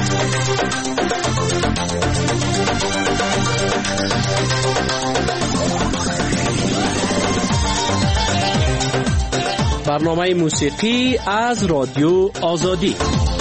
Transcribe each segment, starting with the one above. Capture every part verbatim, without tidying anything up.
برنامه موسیقی از رادیو آزادی.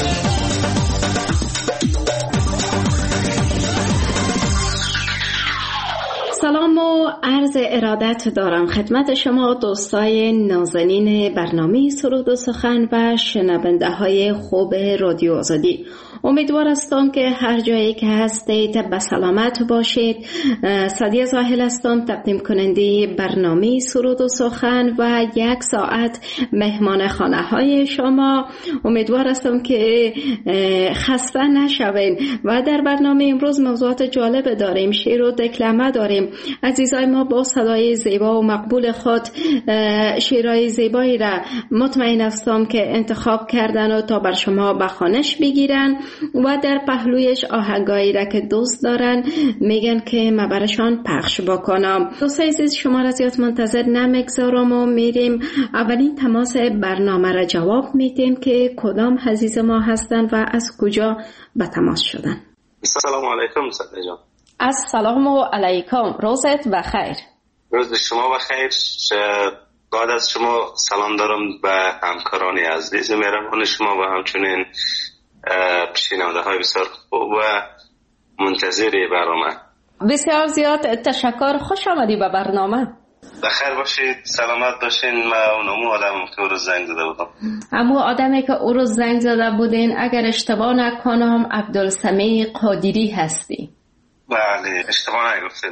سلام و عرض ارادت دارم خدمت شما دوستای نازنین برنامه سرود و سخن و شنونده های خوب رادیو آزادی. امیدوار هستم که هر جایی که هستید به سلامت باشید. سعدیه زاهل هستم، تقدیم کننده برنامه سرود و سخن و یک ساعت مهمان خانه های شما. امیدوار هستم که خسته نشوین و در برنامه امروز موضوعات جالب داریم، شعر و دکلمه داریم. عزیزای ما با صدای زیبا و مقبول خود شعرهای زیبایی را مطمئن هستم که انتخاب کردن و تا بر شما به خوانش بگیرن و در پهلویش آهنگایی را که دوست دارن میگن که ما برشان پخش بکنم. دوستای عزیز، شما را زیاد منتظر نمیگذارم و میریم اولین تماس برنامه را جواب میدیم که کدام عزیز ما هستن و از کجا به تماس شدن. سلام علیکم سعدیه جان. السلام علیکم، روزت بخیر. روز شما بخیر. بعد از شما سلام دارم به همکاران عزیز مهربان شما و همچنین شنونده های بسیار خوب و منتظر برنامه. بسیار زیاد تشکر، خوش آمدی به برنامه. بخیر باشید، سلامت باشین. من اونمو آدم که او روز زنگ زده بودم. امو آدمی که او روز زنگ زده بودین اگر اشتباه نکنم عبدالسمیع قادری هستی. بله، اشتباه نگفتید.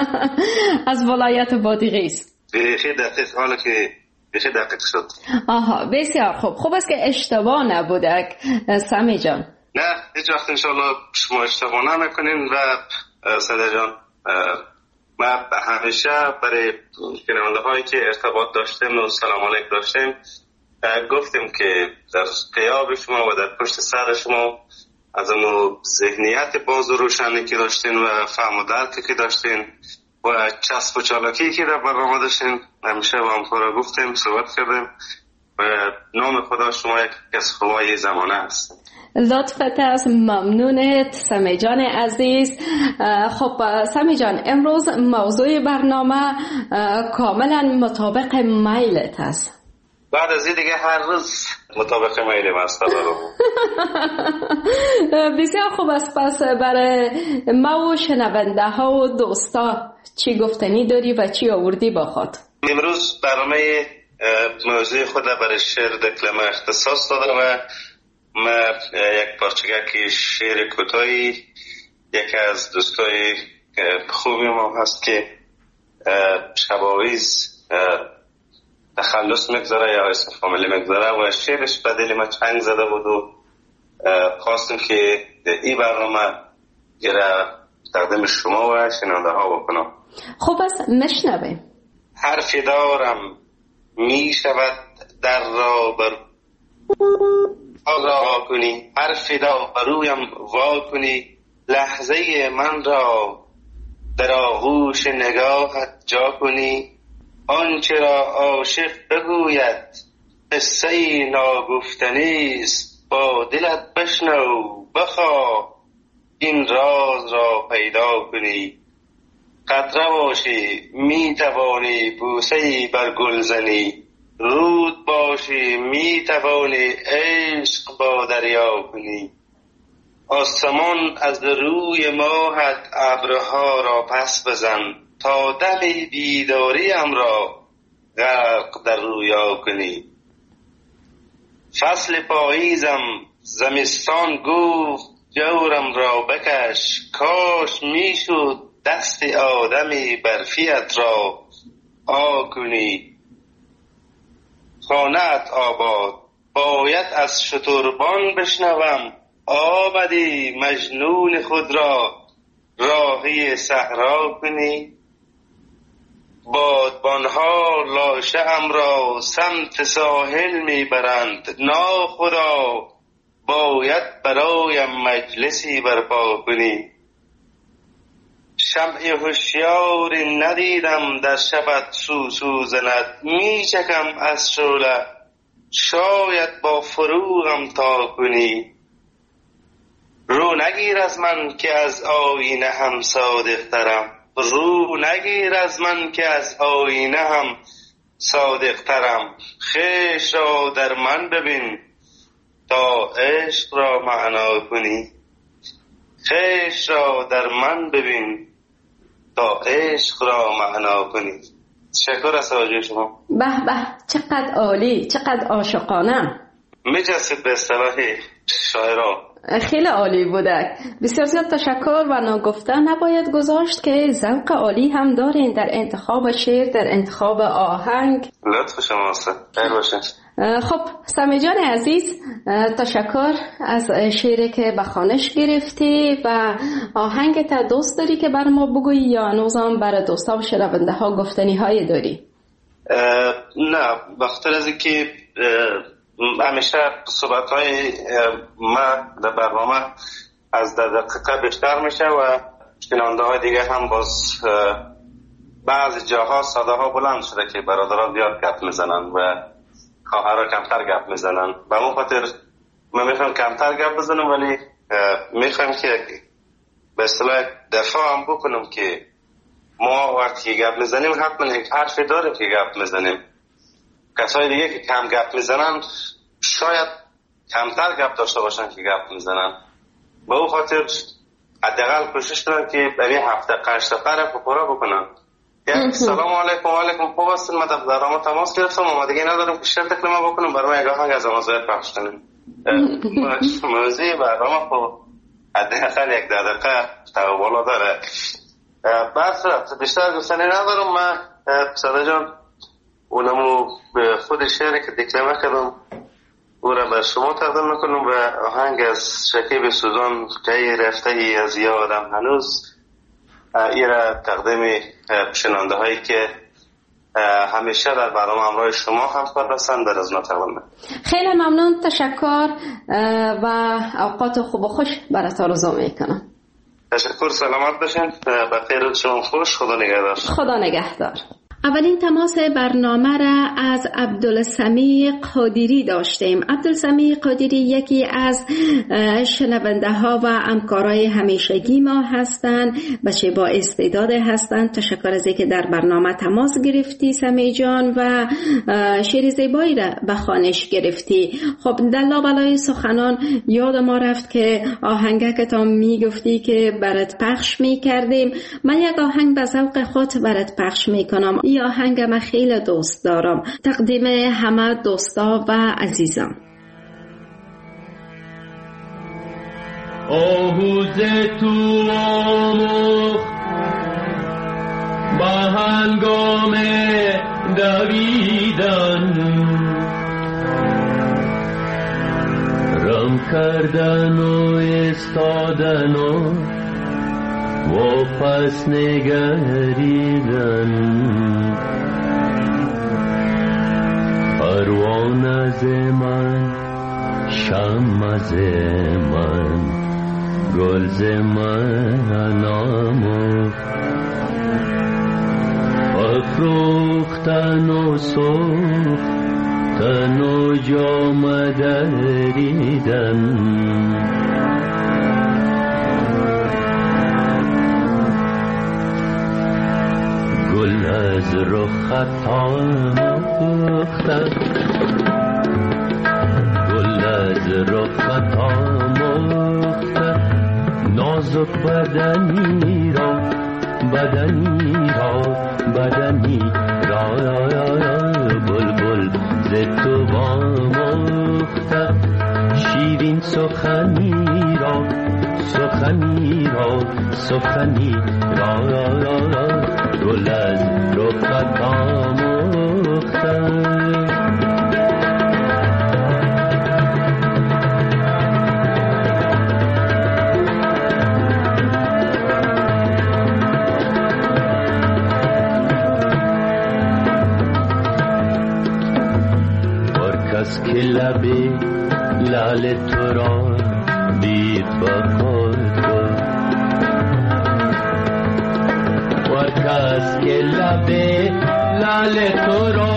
از ولایت بادغیس است. بیخی دقیق، حالا که بیخی دقیق شد. آها، بسیار خوب. خوب است که اشتباه نبوده سمی جان. نه، هیچ وقت انشاءالله شما اشتباه نمیکنین. و سعدیه جان، ما همیشه برای شنونده هایی که ارتباط داشتیم و سلام علیک داشتیم گفتیم که در غیاب شما و در پشت سر شما از اون ذهنیت باز و روشنی که داشتین و فهم و درکی که داشتین و چسب و چالاکی که در برنامه داشتین همیشه با همکارا گفتیم، صحبت کردیم و نام خدا شما یک از خوبای زمانه است. لطفت است، ممنونت سمی جان عزیز. خب سمی جان، امروز موضوع برنامه کاملا مطابق میلت است. بعد از این دیگه هر روز مطابق میل است. بسیار خوب است. پس برای ما و شنونده ها و دوستا چی گفتنی داری و چی آوردی با خود؟ امروز برنامه موضوع خود برای شعر دکلمه اختصاص دادم و من یک پارچگه شعر کوتاهی یکی از دوستای خوبی ما هست که شباویز تخلص میگذاره یا اسم فامیلی میگذاره و شعرش به دل ما چنگ زده بود و خواستم که این برنامه گره تقدیم شما و شنونده ها بکنم. خوب است، مشنویم. حرفی دارم می شود در را بر را کنی، حرفی دارم رویم وا کنی، لحظه من را در آغوش نگاهت جا کنی، آنچه را عاشق بگوید قصه ناگفتنیست، با دلت بشنو بخواه این راز را پیدا کنی، قطره باشی می توانی بوسه‌ای بر گل زنی، رود باشی می توانی عشق با دریا کنی، آسمان از روی ماهت ابرها را پس بزن، تا دم بیداریم را غرق در رویا کنی، فصل پاییزم زمستان گفت جورم را بکش، کاش میشد دست آدمی برفیت را آ کنی، خانه‌ات آباد باید از شتربان بشنوم، آمدی مجنون خود را راهی صحرا کنی، بادبانها لاشه ام را سمت ساحل میبرند، ناخدا باید برایم مجلسی برپا کنی، شمع هوشیاری ندیدم در شبت سوسو زند، میچکم از شعله شاید با فروغم تا کنی، رو نگیر از من که از آینه هم صادق ترم، رو نگیر از من که از آینه هم صادق ترم. خویش را در من ببین تا عشق را معنا کنی، خویش را در من ببین تا عشق را معنا کنی. تشکر از توجه شما. به به، چقدر عالی، چقدر عاشقانه. میجسد به اصطلاح شاعران. خیلی عالی بوده. بسیار زیاد تشکر و ناگفته نباید گذاشت که ذوق عالی هم دارین در انتخاب شعر، در انتخاب آهنگ. لطف شماست. خیر باشه. خب سمی جان عزیز، تشکر از شعری که به خوانش گرفتی و آهنگ تا دوست داری که بر ما بگویی یا هنوزم برای دوستا و شنونده ها گفتنی های داری؟ نه، بخاطر از اینکه همیشه صحبت های ما در برنامه از در دقیقه بیشتر میشه و شنونده های دیگه هم باز بعض جاها صدا ها بلند شده که برادران زیاد گپ میزنن و خواهرها کمتر گپ میزنن. به اون خاطر من میخوام کمتر گپ بزنم، ولی میخوام که به اصطلاح دفاع هم بکنم که ما وقتی گپ میزنیم حتما یک حرفی داریم که گپ میزنیم. کسای دیگه که کم گپ میزنن شاید کمتر گپ داشته باشن که گپ میزنن. به اون خاطر حداقل کوشش کنن که برای هفته هشت دقیقه رو پورا بکنن. یک سلام علیکم و علیکم، خوب هستین؟ من در ما تماس گرفتم، ما دیگه ندارم که شرط کلمه بکنم، برای یک آهنگ از آموزش پخش کنیم. موضوع برنامه خب حداقل یک دقیقه تا بالا داره. بس بیشتر گفتنی ندارم. من صدا جان اونمو به خود شعری که دکلمه کردم او را بر شما تقدیم میکنم و آهنگ از شکیب سوزان که رفته ای از یادم هنوز، ای را تقدیم شنونده هایی که همیشه در برنامه همراه شما همکار هستند در از ما تقدیم. خیلی ممنون، تشکر و اوقات خوب و خوش برات آرزو میکنم. تشکر، سلامت باشین، بخیر شما خوش، خدا نگهدار. خدا نگهدار. اولین تماس برنامه را از عبدالسمیع قادری داشتیم. عبدالسمیع قادری یکی از شنونده ها و همکارای همیشگی ما هستند، بچه با استعداد هستند. تشکر از اینکه در برنامه تماس گرفتی سمیع جان و شعر زیبایی را به خوانش گرفتی. خب در لابلای سخنان یاد ما رفت که آهنگه که تا میگفتی که برات پخش میکردیم، من یک آهنگ به ذوق خود برات پخش میکنم. این آهنگ من خیلی دوست دارم، تقدیم همه دوستا و عزیزان. آهوز تو آموخت با هنگام دویدن، رم کردن و استادن و و پس نگریدن. پروانه از من، شمع از من، گل ز من آموخت، افروختن و سوختن و جام دریدن. گل از رخت آموختن، گل از رخت آموختن، نازک بدنی را، بدنی را، بدنی را، بلبل ز تو آموختن، شیرین سخنی را، سخنی را، سخنی را، گل از رخت آموختن. هر کس که لب لعل تو را دید بخورد، هر کس که لب لعل تو را،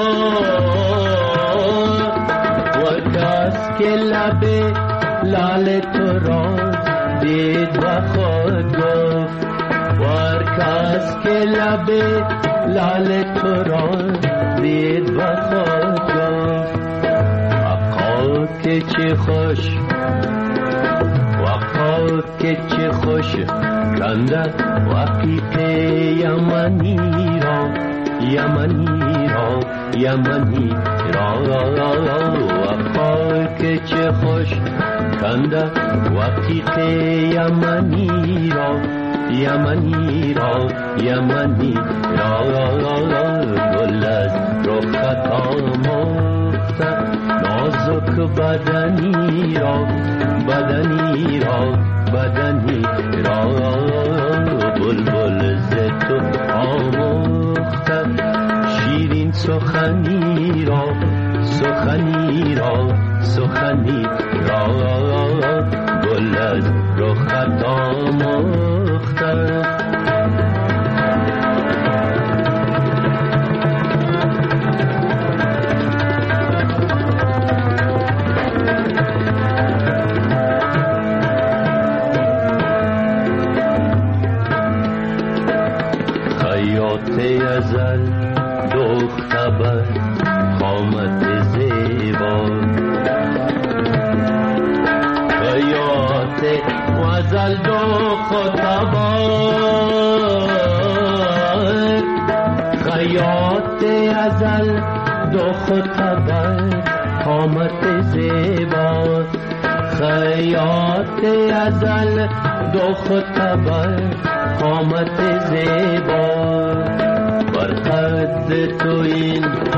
هر کس که لب لعل تو را دید و خود گفت وار کس که لب لال تو را دید و خود گفت وقا که چه خوش وقا که چه خوش کنده وقیق یمنی را یمنی را یمنی را وقا که چه خوش کنده وقیق یمنی را یمنی را یمنی را گل از رخت آموخته نازک بدنی را بدنی را بدنی را بلبل ز تو آموخته شیرین سخنی را سخنی را سخنی را گل از رخت آموخته ازل دختر بر قامت زیبا خیاط ازل دختر بر خیاط ازل دختر بر قامت زیبا خیاط ازل دختر بر قامت زیبا قد تو این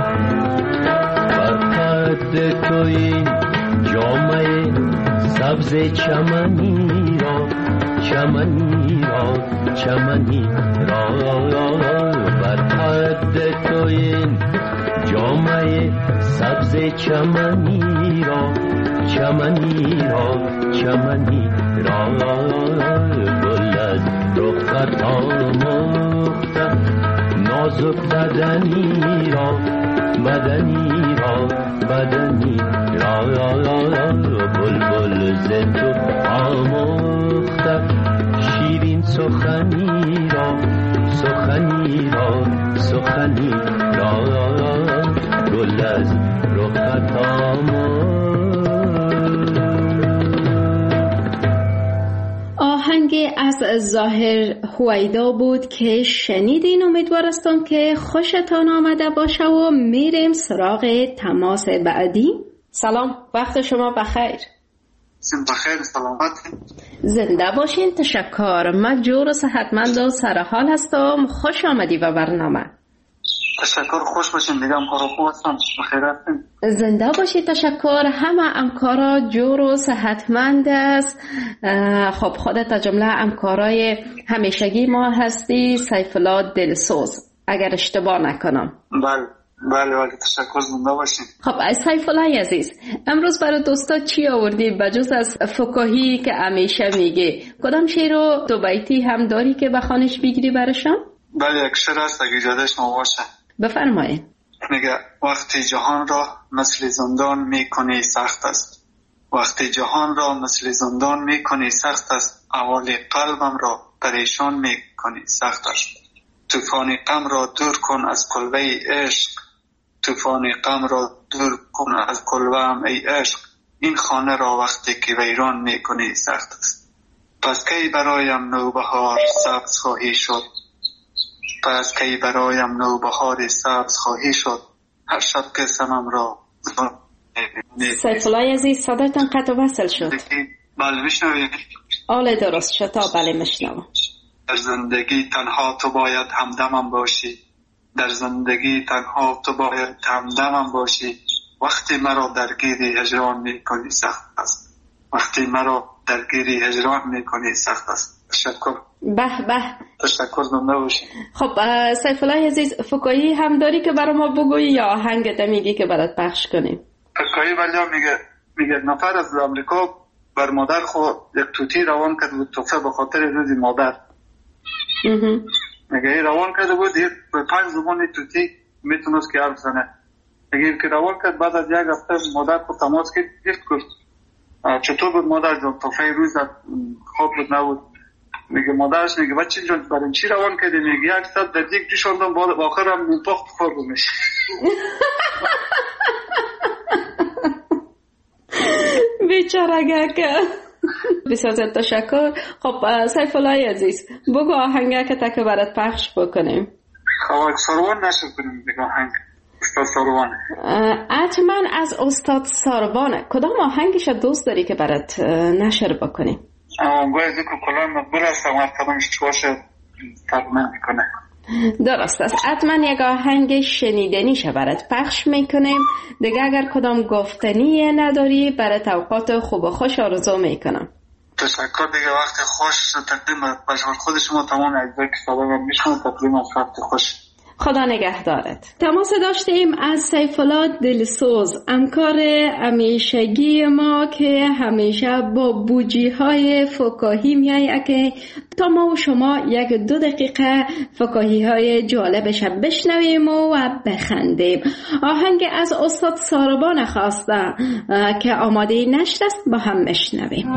بر قد تو این جامعه سبز چمنی را چمنی را چمنی را بر قد تو این جامعه سبز چمنی را چمنی را چمنی را گل از رخت آموخته نازک بدنی را بدنی را بدنی را بلبل ز تو آموخته شیرین سخنی را سخنی را سخنی را گل از رخت آموخته. آهنگ از ظاهر هویدا بود که شنیدین. امیدوار هستم که خوشتان آمده باشه و میریم سراغ تماس بعدی. سلام، وقت شما بخیر. بخیر، سلامت. زنده باشین. تشکر. من جور و صحتمند و سرحال هستم. خوش آمدی به برنامه. تشکر، خوش باشین. دیگه همکارا خوب هستم، بخیر هستین. زنده باشی. تشکر. همه همکارا جور و صحتمند است. خب خودت از جمله همکارای همیشگی ما هستی، سیف الله دلسوز، اگر اشتباه نکنم. بله بله بله، تشکر. زنده باشین. خب سیف الله عزیز، امروز برای دوستا چی آوردی بجز از فکاهی که همیشه میگه؟ کدام شعر و دو بیتی هم داری که بخوانش بگیری برشان؟ بله، یک شعر هست اگه اجازه شما باشه. بفرمایید. میگه وقتی جهان را مثل زندان میکنی سخت است، وقتی جهان را مثل زندان میکنی سخت است، احوال قلبم را پریشان میکنی سخت است. طوفان غم را دور کن از کلبه عشق، طوفان غم را دور کن از کلبه‌ام ای عشق، این خانه را وقتی که ویران میکنی سخت است. پس کی برایم نوبهار سبز خواهی شد، پس کی برایم نوبهار سبز خواهی شد، هر شب که سمم را سیف الله عزیز، صدایتان قطع و وصل شد. بله میشنوید؟ آله درست شد. تا بله میشنوم. در زندگی تنها تو باید همدمم باشی، در زندگی تنها تو باید همدمم باشی، وقتی مرا درگیری هجران میکنی سخت است، وقتی مرا درگیری هجران میکنی سخت است. تشکر. به به، تشکر. زنده باشی. خب سیف الله عزیز، فکایی هم داری که برای ما بگویی یا آهنگ میگی که برات پخش کنیم؟ فکایی ولی میگه میگه نفر از آمریکا بر مادر خود یک توتی روان کرده بود، توفه به خاطر روز مادر. میگه روان کرده بود به پنج زبان توتی میتونست که حرف زنه. میگه که روان کرد، بعد از یک هفته مادر خود تماس گرفت، گفت چطور بود مادر جان؟ تا روز خواب بود نبود. میگه مادرش میگه بچه جان برای چی روان کردی؟ میگه یک ساعت در دیگ جوشاندم بعد آخر هم منطق خورد میشه. بیچاره که بسیار زیاد تشکر. خب سیف الله عزیز بگو آهنگه که تک برات پخش بکنیم. خب ساروان نشد کنیم بگو آهنگ استاد ساروان. حتما از استاد ساروان کدام آهنگش دوست داری که برات نشر بکنیم؟ آهنگوی از که کلان مقبول هستم و کدامش باشه تقمن میکنه. درست است. حتما یک آهنگ شنیدنیش برات پخش میکنیم. دیگه اگر کدام گفتنی نداری برات اوقات خوب و خوش آرزو میکنم. تشکر. دیگه وقت خوش تقدیم بشور خود شما تمام اجزای که صدا میشنم تقدیم از وقت خوش. خدا نگهدارت. تماس داشتیم از سیف الله دلسوز، همکار همیشگی ما که همیشه با بوجی های فکاهی میایه که تا ما و شما یک دو دقیقه فکاهی های جالبش بشنویم و بخندیم. آهنگ از استاد ساروان خواسته که آماده نشت است، با هم بشنویم.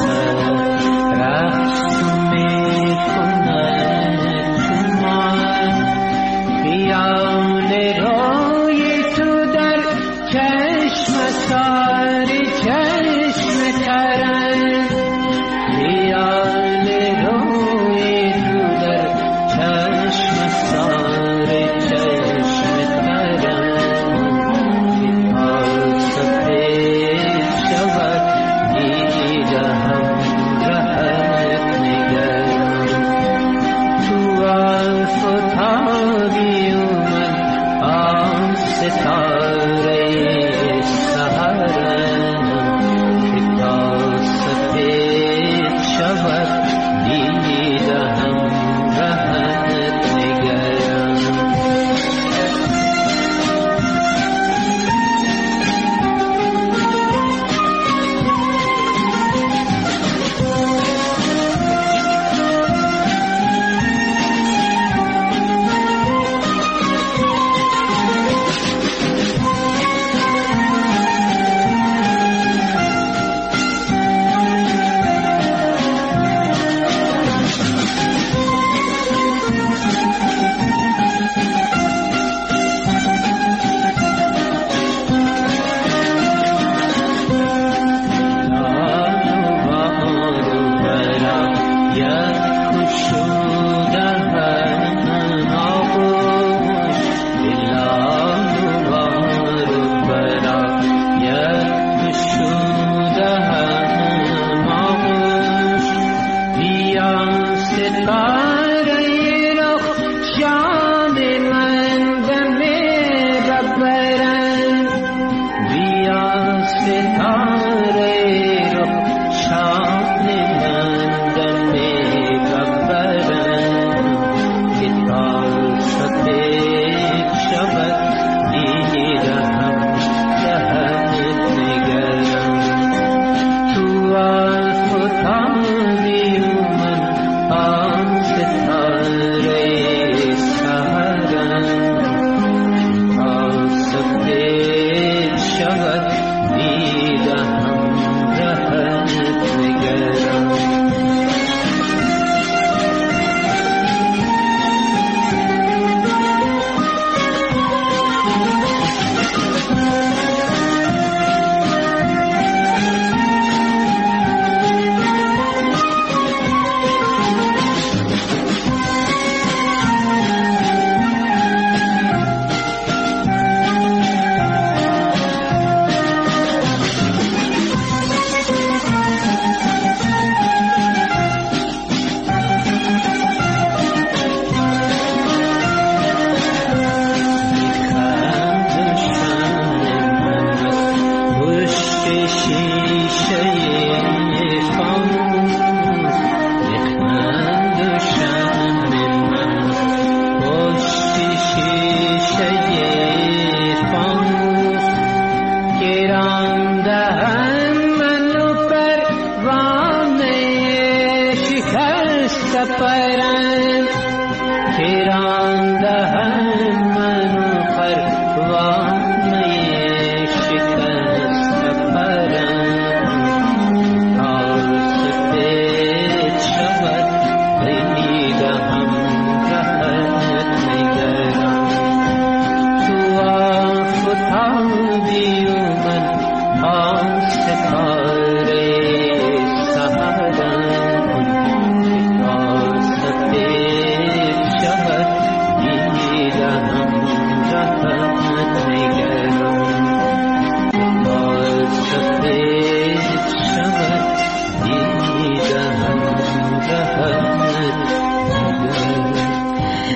Raqs me kunay chuma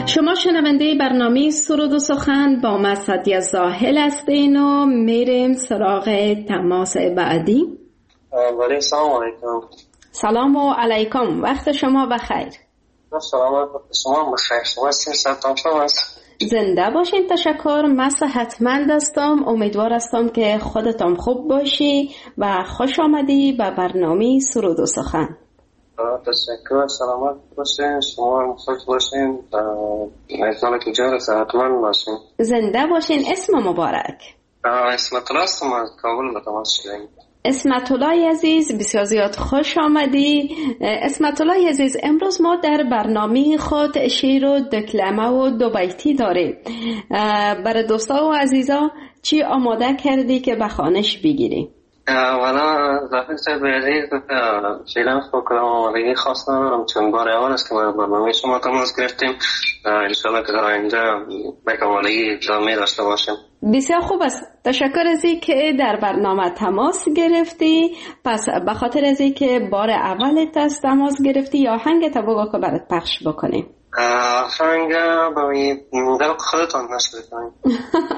شما شنونده برنامه سرود و سخن با مسعدی زاهل هستین و میریم سراغ تماس بعدی. ولی سلام علیکم. سلام و علیکم، وقت شما بخیر. سلام علیکم، شما بخیر. شما صحتتان شما است؟ زنده باشین. تشکر. من صحتمند هستم. امیدوار هستم که خودتان خوب باشی و خوش آمدی به برنامه سرود و سخن. تشکر. سلامت باشین. شما خوش باشین. امیدوارم که جای صحتمند باشین. زنده باشین. اسم مبارک؟ اسمت الله است. ما کابل به تماس شدیم. اسمت الله عزیز، بسیار زیاد خوش آمدی. اسمت الله عزیز، امروز ما در برنامه خود شعر و دکلمه و دو بیتی داریم. برای دوستا و عزیزا چی آماده کردی که به خوانش بگیری؟ والا زفیر صاحب عزیز، فعلا فکر آمادگی خاص ندارم، چون بار اول است که ما برنامه شما تماس گرفتیم. انشاءالله که در آینده به آمادگی ادامه داشته باشیم. بسیار خوب است. تشکر از این که در برنامه تماس گرفتی. پس به خاطر از این که بار اولت است تماس گرفتی، یا آهنگ تا بگو که برات پخش بکنیم. آهنگ باید در خودتان نشر کنیم.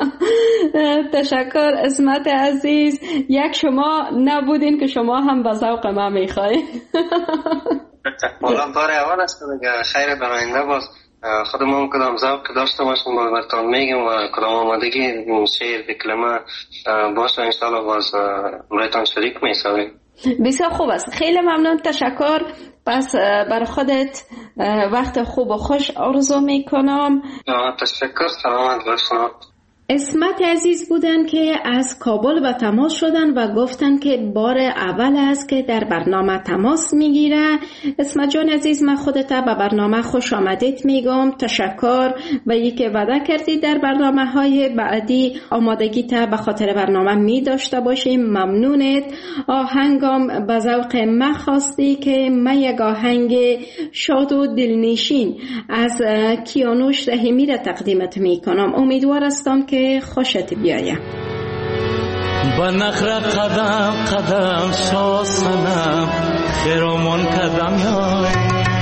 تشکر اسمت عزیز. یک شما نبودین که شما هم به ذوق ما میخواین. والا بار اول است که خیر در آینده باز خودمون کدام ذوق داشته باشیم باز براتون میگیم و کدام آمادگی شعر دکلمه باشه انشاءالله باز براتون شریک میشویم. بسیار خوب است. خیلی ممنون. تشکر. پس بر خودت وقت خوب و خوش آرزو میکنم. تشکر. سلامت باشین. اسمت عزیز بودن که از کابل به تماس شدن و گفتن که بار اول است که در برنامه تماس میگیره. اسمت جان عزیز، من خودت به برنامه خوش آمدید میگم. تشکر و یکی وعده کردی در برنامه های بعدی آمادگی تا به خاطر برنامه می داشته باشیم. ممنونت. آهنگم به ذوق من خواستی که من یک آهنگ شاد و دلنشین از کیانوش رحیمی را تقدیمت میکنم. امیدوار هستم که خوشت بیاید. با نخره قدم قدم شاسنم خیرمون قدم یای،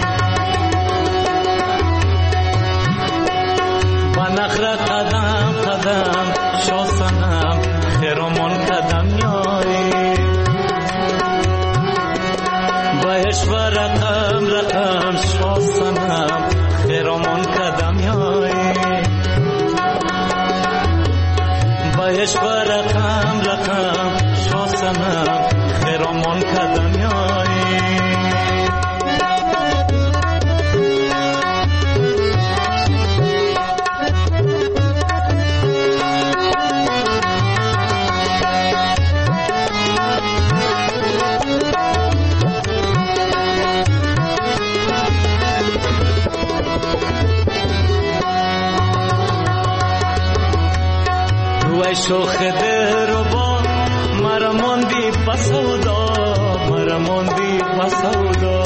با نخره قدم قدم شاسنم خیرمون قدم یای، با اشوه رقم رقم شاسنم خیرمون قدم یای، باش با رقم رقم شاسنم خیرمون قدم یای. وای شوخ دلربا مرا ماندی بسودا، مرا ماندی بسودا،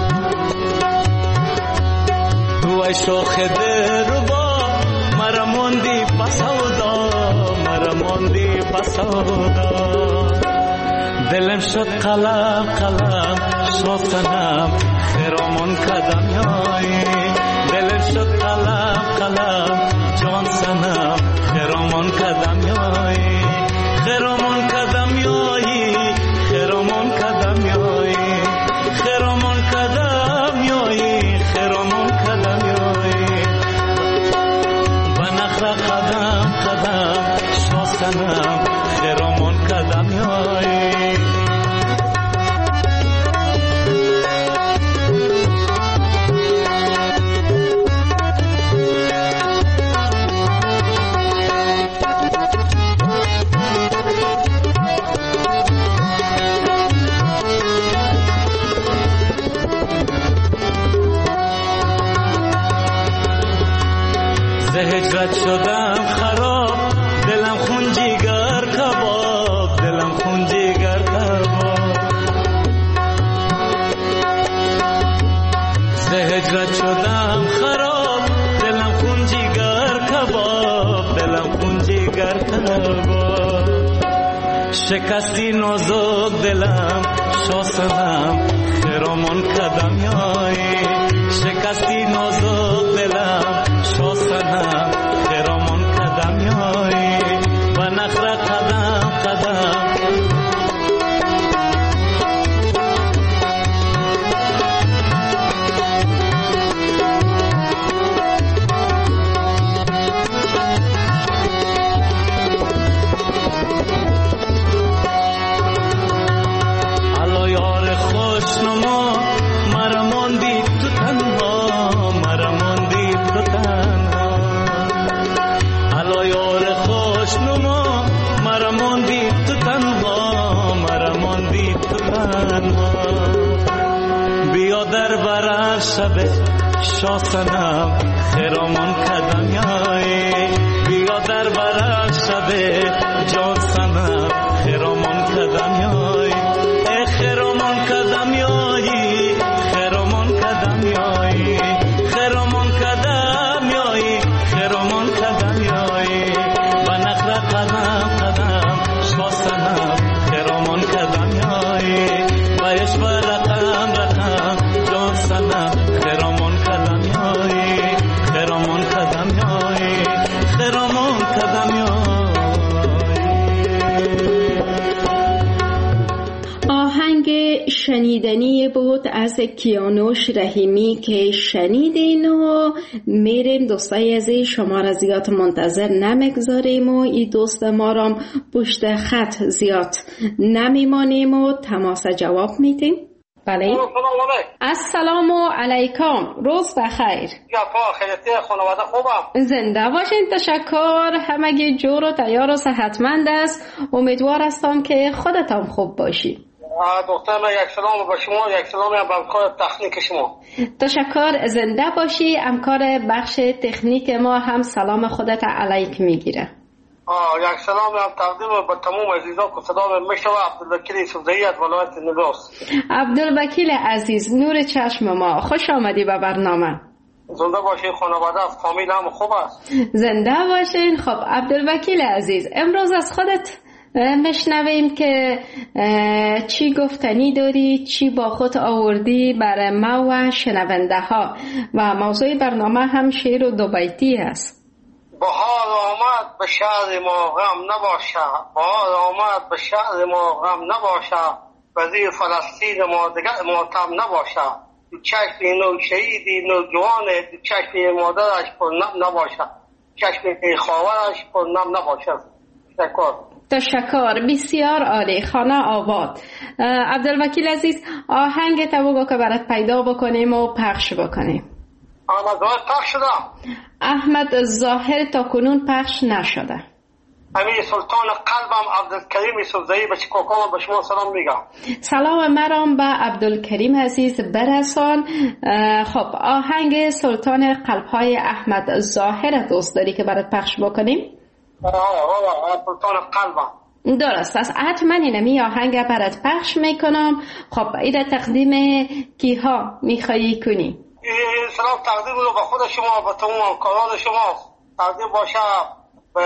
وای شوخ دلربا مرا ماندی بسودا، مرا ماندی بسودا، دلم شد قلم قلم شاسنم خیرمون قدم یای، دلم شد قلم قلم جان سنم خیرمون قدم یای، خیرمون قدم یای، خیرمون قدم یای، خیرمون قدم یای، خیرمون قدم یای، با نخره قدم قدم شاسنم خیرمون قدم یای. هجرت شدم خراب، دلم خون جیگر کباب، دلم خون جیگر کباب، ز هجرت شدم خراب، دلم خون جیگر کباب، دلم خون جیگر کباب، شکستی نازک دلم شاسنم خیرمون قدم یای، شکستی نازک دلم شب شاسنم خیرامان کدم یای بیا در برا شب جاسنم خیرامان کدم یای ای خیرامان کدم یای خیرامان کدم یای خیرامان کدم یای خیرامان کدم یای و نخره قدم قدم شاسنم خیرامان کدم یای و یش و رقم رقم جاسنم خیرامان کدم یای خیرامان کدم یای خیرامان کدم یای. آهنگ شنیدنی بود از کیانوش رحیمی که شنیدین و میریم. دوستای عزیز شما را زیاد منتظر نمیگذاریم و این دوست ما را پشت خط زیاد نمیمانیم و تماس جواب میدیم. بله السلام علیکم، روز بخیر. خانواده خوبم؟ زنده باشین، تشکر. همگی جور و تیار و صحتمند است. امیدوار هستم که خودتان خوب باشی. دکتر من یک سلام به شما، یک سلام به همکار تکنیک شما. تشکر، زنده باشی. همکار بخش تکنیک ما هم سلام خودت علیک میگیره. یک سلام هم تقدیم به تمام عزیزان که صدا میشنوه. عبدالوکیل یوسفزئی از ولایت نبراس. عبدالوکیل عزیز، نور چشم ما، خوش آمدی به برنامه. زنده باشین، خانواده از فامیل هم خوب است. زنده باشین. خب عبدالوکیل عزیز، امروز از خودت میشنویم که چی گفتنی داری، چی با خود آوردی برای ما و شنونده ها، و موضوع برنامه هم شعر و دو بیتی است. بهار آمد به شهر ما غم نباشه، بهار آمد به شهر ما غم نباشه، وزیر فلسطین ما دیگر ماتم نباشه، چشم نو شهیدی نو جوانه، چشم مادرش پر نم نباشه، چشم خواهرش پر نم نباشه. تشکر. تشکر، بسیار عالی، خانه آباد. عبدالوکیل عزیز، آهنگ تو بگو که برات پیدا بکنیم و پخش بکنیم. احمد ظاهر پخش شده؟ احمد ظاهر تا کنون پخش نشده. امیر سلطان قلبم عبدالکریم یوسفزئی به چکاکام به شما سلام میگم. سلام مرام به عبدالکریم عزیز برسان. خب آهنگ سلطان قلبهای احمد ظاهر دوست داری که برات پخش بکنیم؟ آه آه سلطان قلبم. درست است، حتما اینمی آهنگ برات پخش میکنم. خب ایده تقدیم کیها میخوایی کنی؟ سلام تقدیم رو به خود شما، به تمام کاران شما تقدیم باشه، به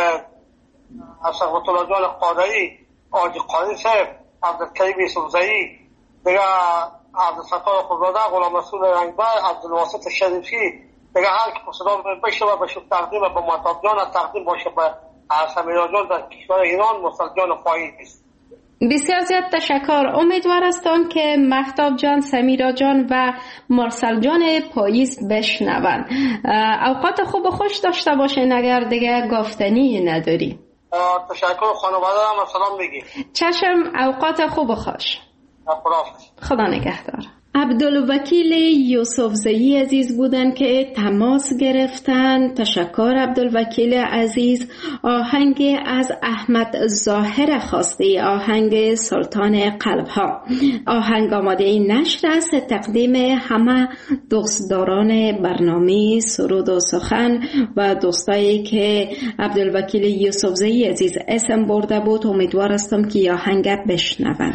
اشرف الله جان قادری، آجی قادری صاحب، عبدالکریم یوسفزئی، دیگه عبدالستار خودزاده، غلام رسول رنگبر، عبدالواسط شریفی، دیگه هر که صدا بشنوه بشه تقدیم به مهتاب جان، تقدیم باشه به سمیرا جان در کشور ایران، مصطفی جان فایز است. بسیار زیاد تشکر. امیدوار هستم که مهتاب جان، سمیرا جان و مرسل جان پاییز بشنون. اوقات خوب و خوش داشته باشین. اگر دیگه گفتنی نداری. تشکر. خانواده هم سلام میگی. چشم، اوقات خوب و خوش. خدا نگهدار. عبدالوکیل یوسفزئی عزیز بودن که تماس گرفتن. تشکر عبدالوکیل عزیز. آهنگ از احمد ظاهر خواسته، آهنگ سلطان قلبها. آهنگ آماده نشر است. تقدیم همه دوستداران برنامه سرود و سخن و دوستایی که عبدالوکیل یوسفزئی عزیز اسم برده بود. امیدوار هستم که آهنگ بشنون.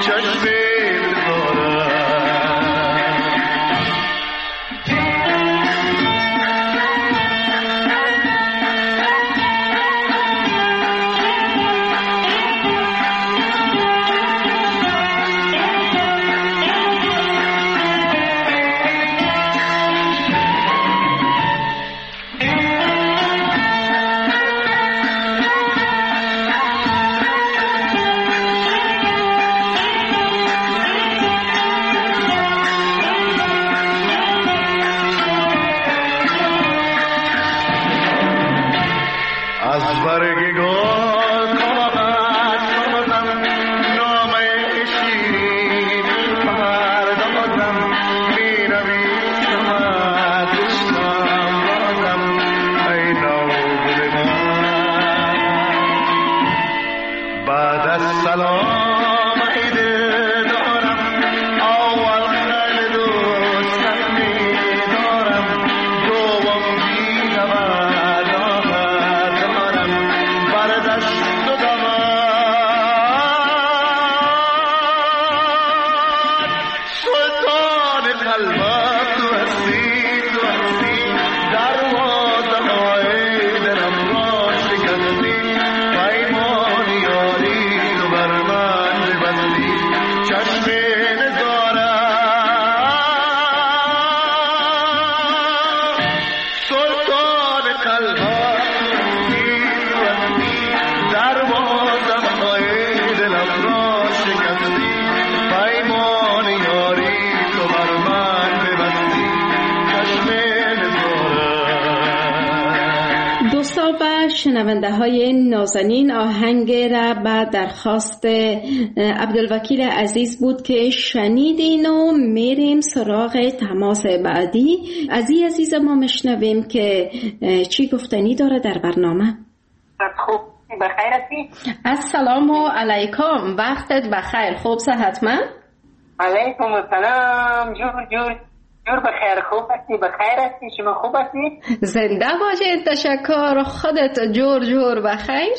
شنونده های نازنین، آهنگ را به درخواست عبدالوکیل عزیز بود که شنیدین و میریم سراغ تماس بعدی. از این عزیز ما مشنویم که چی گفتنی داره در برنامه. خوب بخیر هستی؟ السلام علیکم، وقتت بخیر، خوب صحتمند؟ علیکم السلام، جور جور جور بخیر، خوب هستی؟ بخیر هستی؟ شما خوب هستی؟ زنده باشید، تشکر، خودت جور جور بخیر؟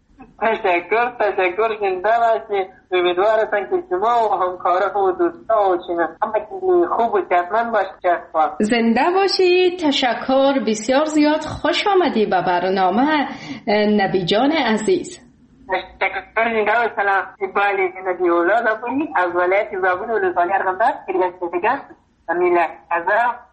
تشکر تشکر، زنده باشید. امیدوارم که شما و همکارا و دوستا و چینا همه خوب و صحتمند باشید. زنده باشید، تشکر بسیار زیاد. خوش آمدی به برنامه نبی جان عزیز. تشکر، زنده و سلام. بالی نبی اولاد بودی از ولایت زابون و لسانی ارغنداب کریان امیل از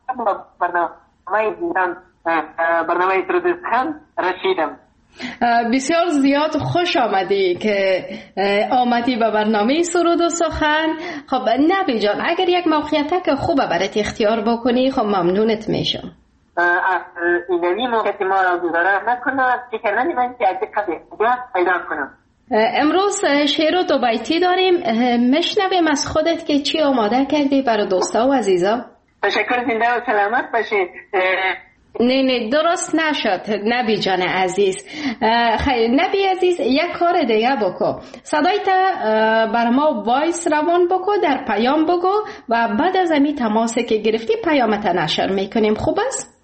برنامه دیدم برنامه تردستخان رشیدم. بسیار زیاد خوش آمدی که آمدی به برنامه سرود و سخن. خب نبی جان، اگر یک موقعیت که خوبه برات اختیار بکنی خب ممنونت میشم. اینمی موقعیت ما را گذاره نکنم که نمیدن که از دقیقه پیدا کنم. امروز شعر و دو بیتی داریم، مشنویم از خودت که چی آماده کردی برای دوستا و عزیزا. تشکر، زنده و سلامت باشید. نه نه درست نشد نبی جان عزیز. خیلی نبی عزیز، یک کار دیگه بکو، صدایت بر ما وایس روان بکو، در پیام بگو و بعد از امی تماسی که گرفتی پیامت نشر میکنیم. خوب است؟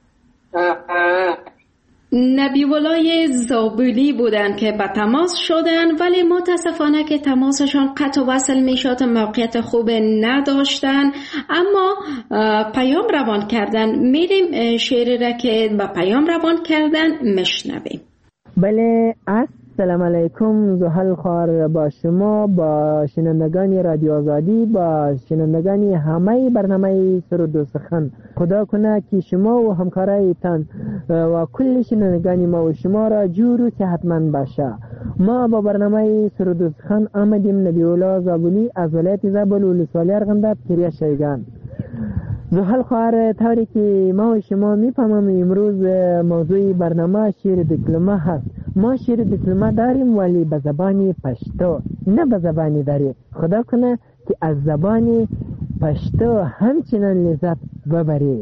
نبی ولای زابلی بودن که به تماس شدن، ولی متاسفانه که تماسشان قطع و وصل می شد، موقعیت خوب نداشتن، اما پیام روان کردن. میریم شعری را که به پیام روان کردن مشنویم. بله، السلام علیکم، زحل خوار با شما، با شنوندگان رادیو آزادی، با شنوندگان همه برنامه سرود و سخن. خدا کنه که شما و همکارایتان و کل شنوندگان ما و شما را جور و صحتمند باشه. ما با برنامه سرود و سخن آمدیم. نبی الله زابلی از ولایت زابل و ولسوالی ارغنداب کریا شیگان. زحل خوار، طوری که ما و شما میفهمم امروز موضوع برنامه شعر دکلمه هست. ما شعر دکلمه داریم ولی به زبان پشتو، نه به زبانی داری. خدا کنه که از زبان پشتو همچنان لذت ببری.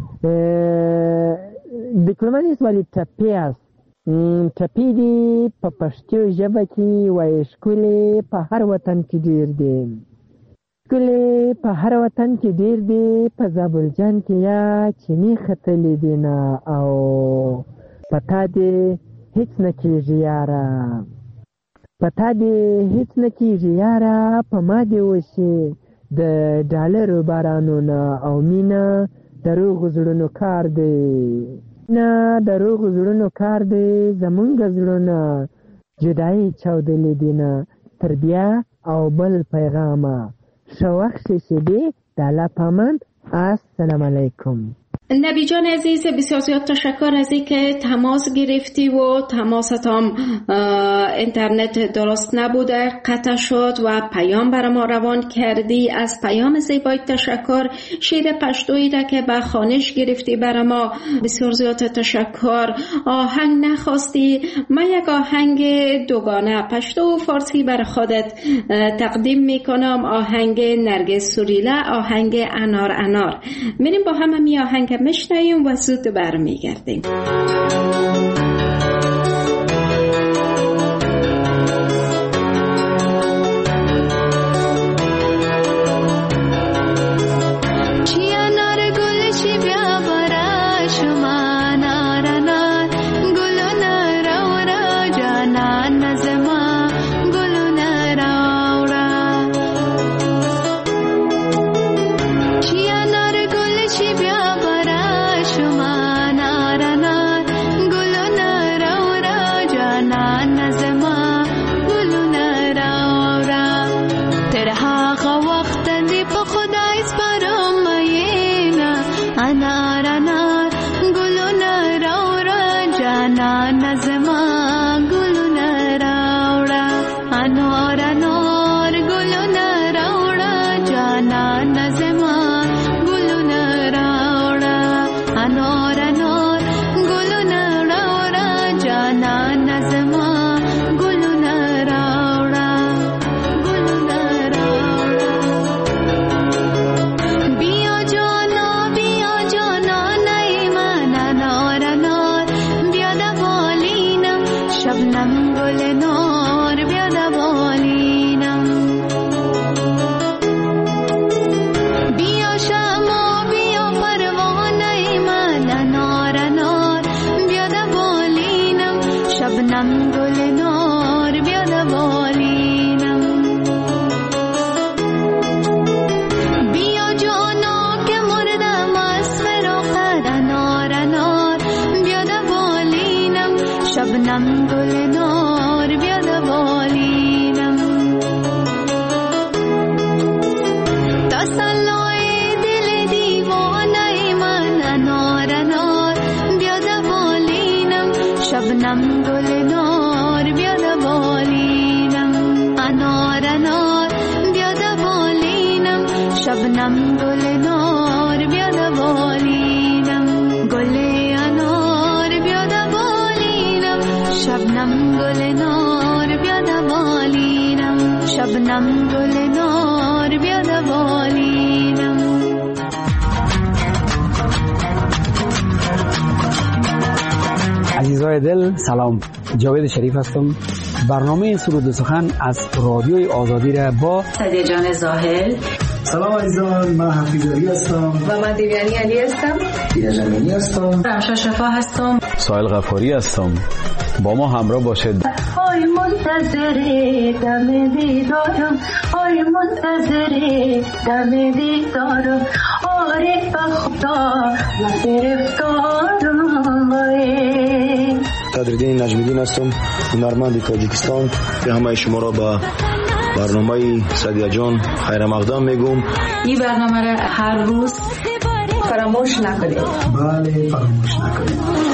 دکلمه نیست ولی تپی است. تپی دی پا پشتو جبه کی و اشکولی پا هر وطن کی دیر دیم. اشکولی پا هر وطن کی دیر دی پا زابل جان کی یا چینی خطلی دینا او پتا دی هیچ نکیجی یارا. پتا دې هیڅ نه کېږي یاره په ما دې وشي د ډالرو بارانونه او مینه د روغو زړونو کار دی نه د روغو زړونو کار دی زمونږ زړونه جدایي چاودلې دي نه تر بیا او بل پیغامه ښه وخت شیدې د الله پامان. السلام علیکم. نبی جان عزیز، بسیار زیاد تشکر از اینکه تماس گرفتی و تماست هم اینترنت درست نبوده قطع شد و پیام برای ما روان کردی. از پیام زیبای تشکر. شعر پشتویی را که به خوانش گرفتی برای ما بسیار زیاد تشکر. آهنگ نخواستی، من یک آهنگ دوگانه پشتو و فارسی برای خودت تقدیم میکنم. آهنگ نرگس سوریله، آهنگ انار انار. میریم با هم همی آهنگ میشنویم و زود برمیگردیم. عزیزای دل سلام، جاوید شریف هستم. برنامه سرود و سخن از رادیوی آزادی را با سعدیه جان زاهل. سلام عزیزان، من حفیظ علی هستم و من دیویانی علی هستم. دیده جمعی هستم. رمشا شفا هستم. سایل غفاری هستم. با ما همراه باشد. آی منتظر دم دیدارم، آی منتظر دم دیدارم، آره بخدا من گرفتارم. قدردین نجمیدین هستم، هنرمند تاجیکستان. به همه شما را با برنامه سعدیه جان خیر مقدم میگم. این برنامه را هر روز فراموش نکنید. بله فراموش نکنید.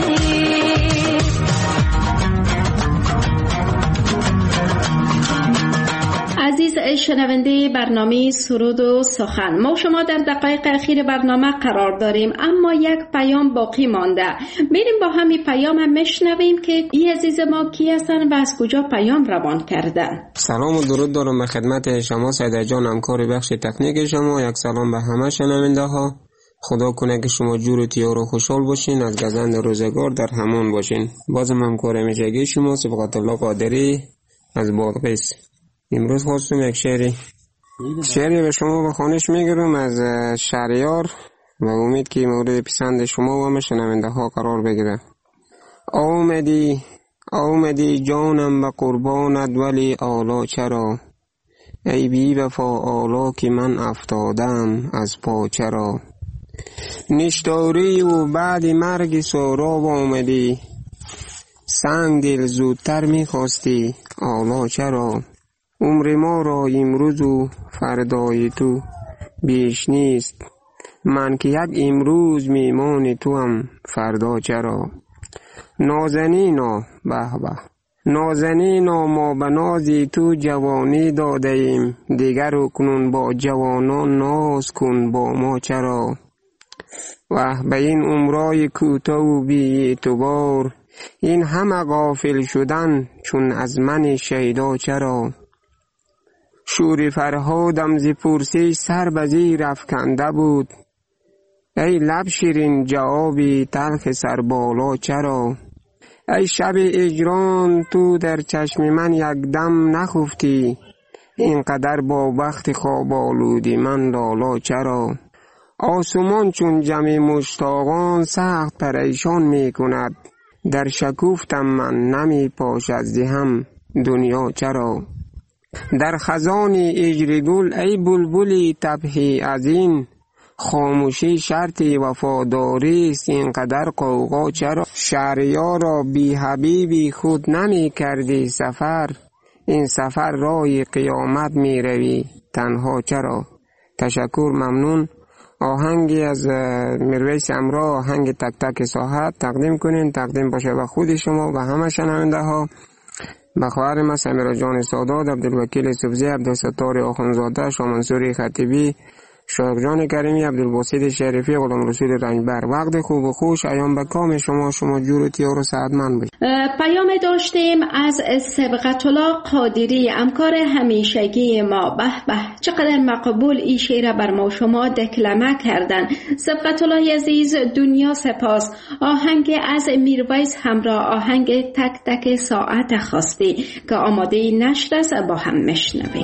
عزیز شنونده برنامه سرود و سخن، ما شما در دقایق اخیر برنامه قرار داریم، اما یک پیام باقی مانده. میریم با همین پیام هم میشنویم که این عزیز ما کی هستن و از کجا پیام روان کردن. سلام و درود دارم به خدمت شما سعدیه جان، همکار بخش تکنیک شما. یک سلام به همه شنونده ها. خدا کنه که شما جور و تیار و خوشحال باشین، از گزند روزگار در همان باشین. بازم همکار همیشگی شما صبغت الله قادری از بادغیس. امروز خواستم یک شعری شعری به شما به خوانش میگیرم از شهریار و امید که مورد پسند شما و همه شنونده ها قرار بگیره. آمدی آمدی جانم به قربانت ولی آلا چرا؟ ای بی وفا آلا که من افتادم از پا چرا؟ نشتاری و بعد مرگ سهراب آمدی، سنگ دل زودتر میخواستی آلا چرا؟ عمر ما را امروز و فردای تو بیش نیست، من که یک امروز میمان تو هم فردا چرا؟ نازنینا به به نازنینا ما به نازی تو جوانی داده ایم، دیگر اکنون با جوانان ناز کن با ما چرا؟ و به این عمرای کوتاه و بی اعتبار، این همه غافل شدن چون از من شیدا چرا؟ شور فرهادم ز پرسی سر به زیر افکنده بود، ای لب شیرین جوابی تلخ سر بالا چرا؟ ای شب اجران تو در چشم من یک دم نخفتی، اینقدر با وقت خواب آلودی من لالا چرا؟ آسمان چون جمع مشتاقان سخت پریشان می کند، در شکوفتم من نمی پاشد ز هم دنیا چرا؟ در خزان اجر گل ای بلبلی تبهی از این، خاموشی شرطی وفاداری است اینقدر قوقا چرا؟ شهریارا بی حبیبی خود نمی کردی سفر، این سفر راه قیامت می روی تنها چرا؟ تشکر، ممنون. آهنگی از مرویس امرا، آهنگ تک تک ساحت تقدیم کنین، تقدیم باشه به خود شما و همه شنونده ها، به خواهر ما سمیرا جان سادات، عبدالوکیل سبزی، عبدالستار آخونزاده، شامنصوری خطیبی، شایق جان کریمی، عبدالباسط شریفی، غلام رسول رنجبر. وقت خوب و خوش ایام به کام شما، شما جور و تیار و سعدمند باشید. پیام داشتیم از سبقت الله قادری، همکار همیشگی ما. به به چقدر مقبول این شعر بر ما شما دکلمه کردن. سبقت الله عزیز، دنیا سپاس. آهنگ از میرویس همراه آهنگ تک تک ساعت خواستی که آماده نشر است، با هم مشنویم.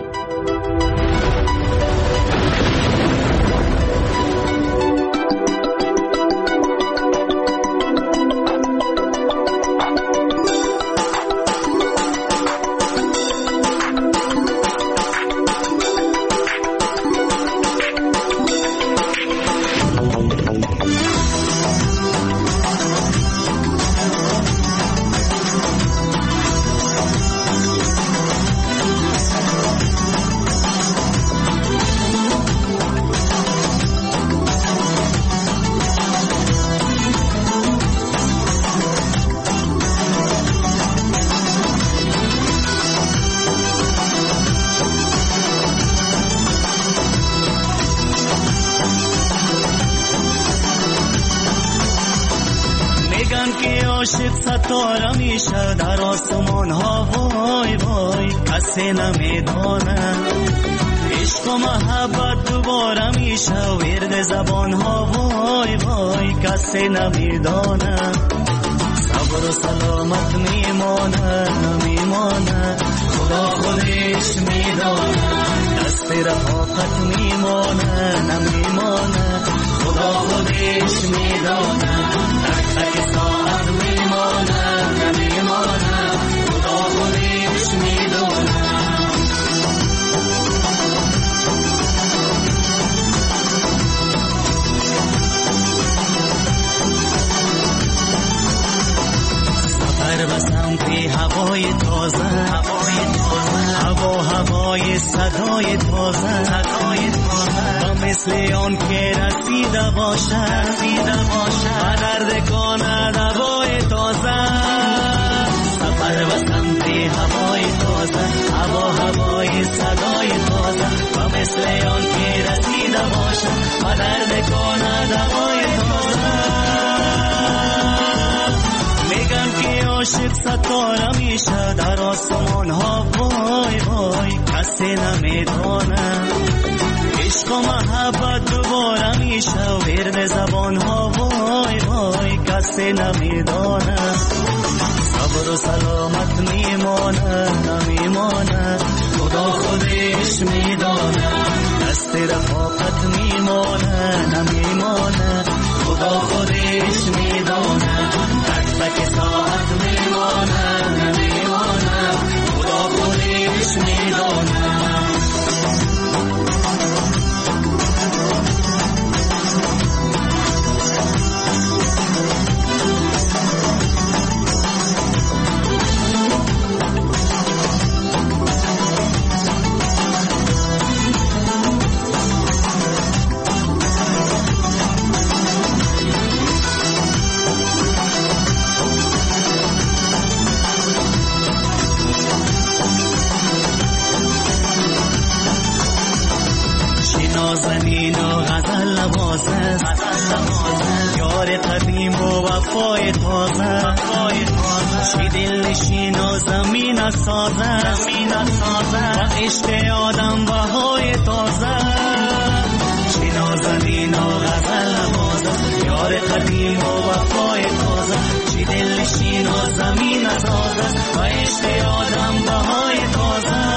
عاشق ستاره میشه در آسمان ها، وای وای کسی نمیدانه. عشق و محبت دوباره میشه ورد زبان ها، وای وای کسی نمیدانه. صبر و سلامت میمانه نمیمانه، خدا خودش میدانه. دست رفاقت میمانه نمیمانه، خدا خودش میدانه. تک تک ساعت میمانه نمیمانه، خدا خودش میدانه. سفر به سمت هوای تازه، هوای تازه، هوا هوای صدای تازه، صدای تازه. و مثل آن که رسیده باشه، رسیده باشه و درد کنه دوای تازه. سفر به سمت هوای تازه، هوا هوای صدای تازه. و مثل آن که رسیده باشه و درد کنه دوای تازه. میگن که عاشق ستاره میشه در آسمان ها، وای وای کسی نمیدانه. عشق و محبت دوباره میشه ورد زبان ها، وای وای کسی نمیدانه. صبر و سلامت میمانه نمیمانه، خدا خودش میدانه. دست رفاقت میمانه نمیمانه، خدا خودش میدانه. تک تک ساعت میمانه میدانم. نازنین و غزل نواز است، یار قدیم و وفای تازه، چی دل نشین و زمین سازه، و عشق آدم بهای تازه. چی نازنین و غزل نواز است، یار قدیم و وفای تازه، چی دل نشین و زمین سازه، و عشق آدم بهای تازه.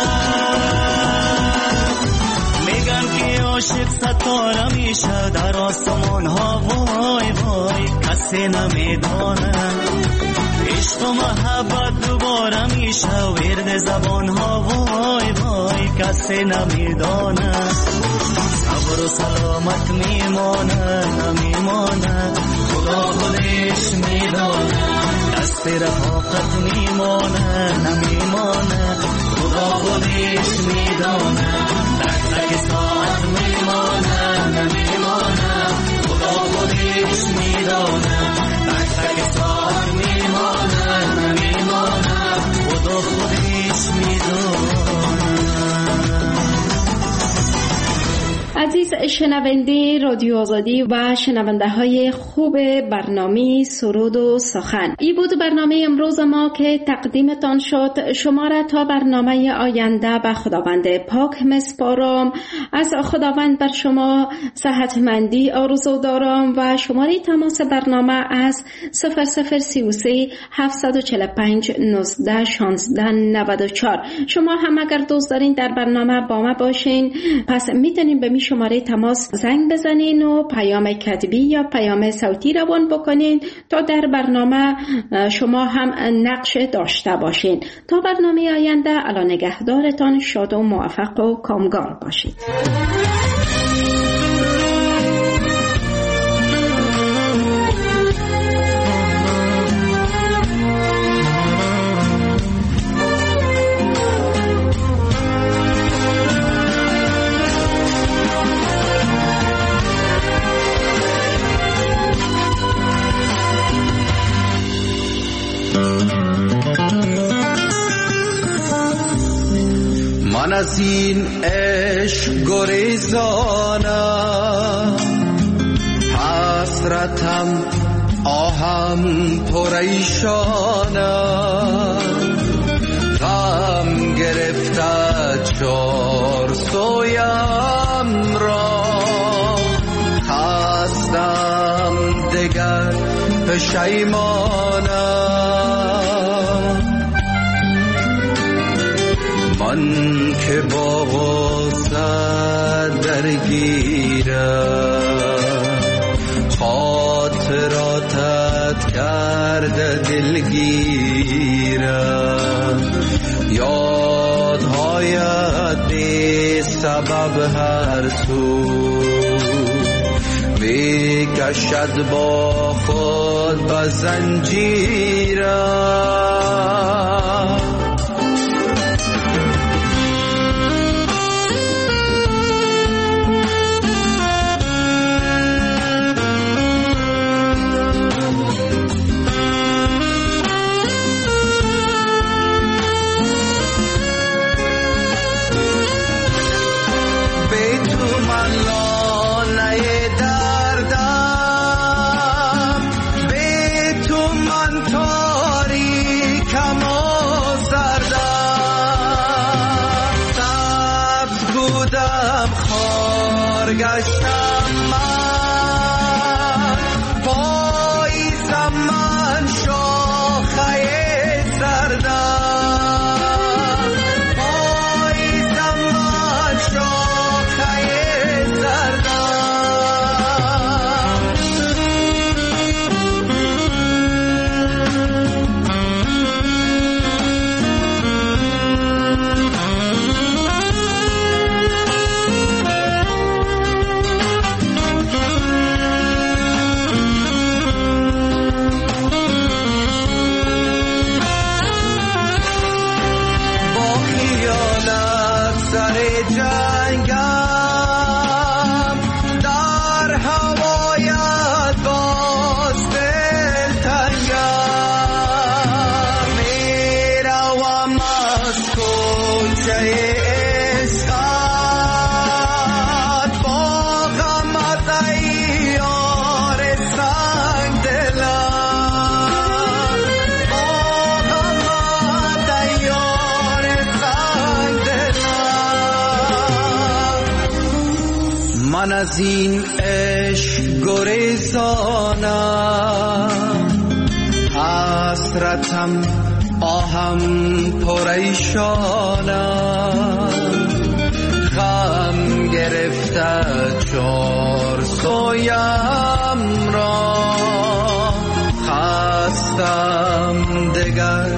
عاشق ستاره میشه در آسمان ها، وای وای کسی نمیدانه. عشق و محبت دوباره میشه ورد زبان ها، وای وای کسی نمیدانه. صبر و سلامت میمانه نمیمانه، خدا خودش میدانه. دست رفاقت میمانه نمیمانه، خدا خودش میدانه. تک تک ساعت میمانه نمیمانه، خدا خودش میدانه. تک تک ساعت میمانه نمیمانه، خدا خودش میدانه. عزیز شنونده رادیو آزادی و شنونده های خوب برنامه سرود و سخن، این بود برنامه امروز ما که تقدیمتان شد. شما را تا برنامه آینده به خداوند پاک مسپارم. از خداوند بر شما صحتمندی آرزو دارم و شماره تماس برنامه از صفر صفر سی و سه هفتصد و چهل و پنج نوزده شانزده نود و چهار. شما هم اگر دوست دارین در برنامه با ما باشین، پس میتونین به می شماره تماس زنگ بزنین و پیام کتبی یا پیام صوتی روان بکنین تا در برنامه شما هم نقش داشته باشین. تا برنامه آینده، الا نگهدارتان شاد و موفق و کامگار باشید. من از این عشق گریزانم، حسرتم آهم پریشانم. غم گرفته چار سویم را، خستم دگر پشیمانم. من که با غصه درگیرم، خاطراتت کرده دلگیرم. یادهایت بی سبب هر سو میکشد با خود به زنجیرم. گشتم من پاییزم، من شاخه سردم. پاییزم من شاخه سردم. جنگم در هوایت باز دل تنگم میروم از کوچه عشقت با غمت ای یار سنگ دلم با غمت ای یار سنگ دلم من از این عشق گریزانم حسرتم آهم پریشانم غم گرفته چار سویم را خستم دگر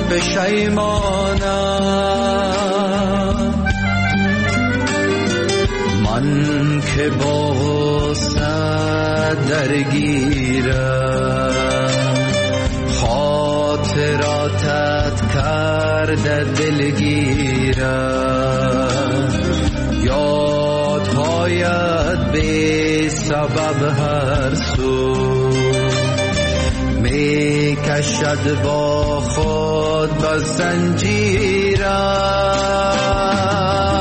پشیمانم من که با درگیرم خاطراتت کرده دلگیرم یادهایت بی سبب هر سو می کشد با خود با زنجیرم